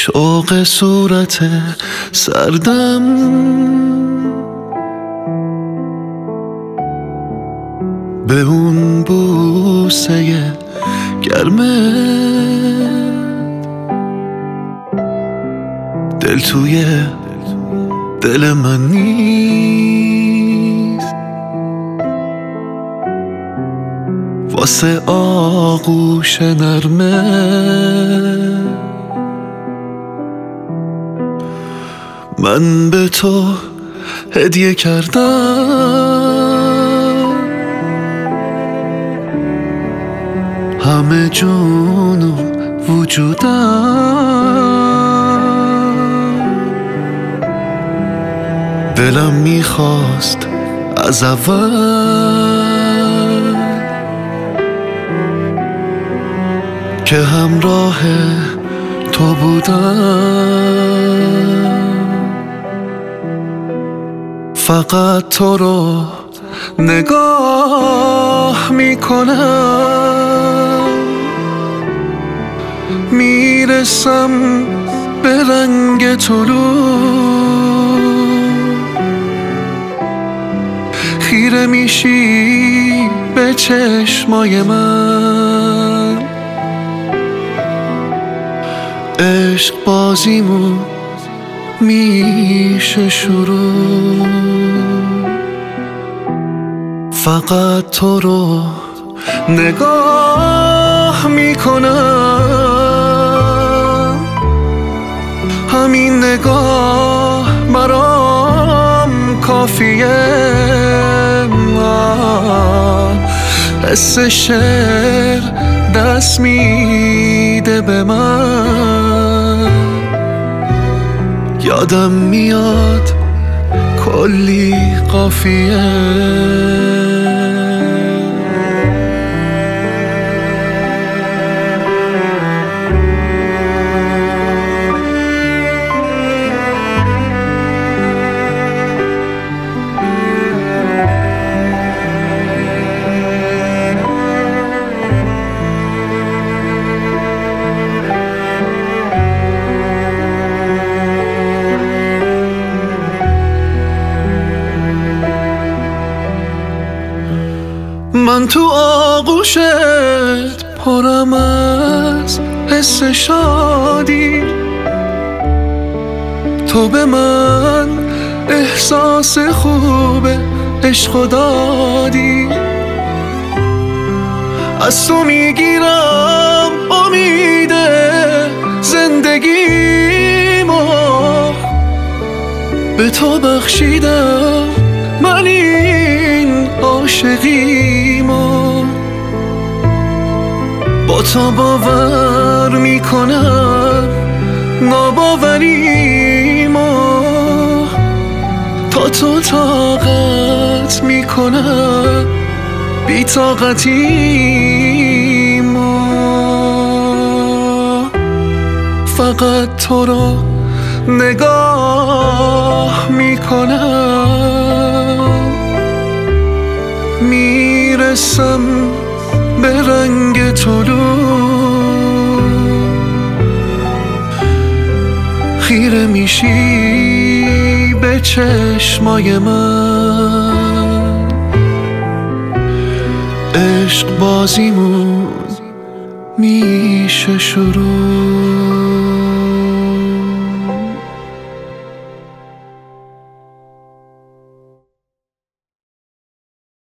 شوق صورت سردم به اون بوسه گرمه دل توی دل من نیست واسه آغوش نرمه من به تو هدیه کردم همه جون و وجودم دلم میخواست از اول که همراه تو بودم فقط تو رو نگاه میکنم میرسم به رنگ طلوع خیره میشی به چشمای من عشق بازیمون میشه شروع فقط تو رو نگاه میکنم همین نگاه برام کافیه حس شعر دست میده به من یادم میاد کلی قافیه من تو آغوشت پرم از حس شادی تو به من احساس خوب عشق دادی از تو میگیرم امید زندگیمو به تو بخشیدم من این عاشقیمو با تو باور میکنم ناباوریمو تا تو طاقت میکنم بی‌طاقتیمو فقط تو رو نگاه میکنم میرسم به رنگ طلوع خیره میشی به چشمای من عشق بازیمون میشه شروع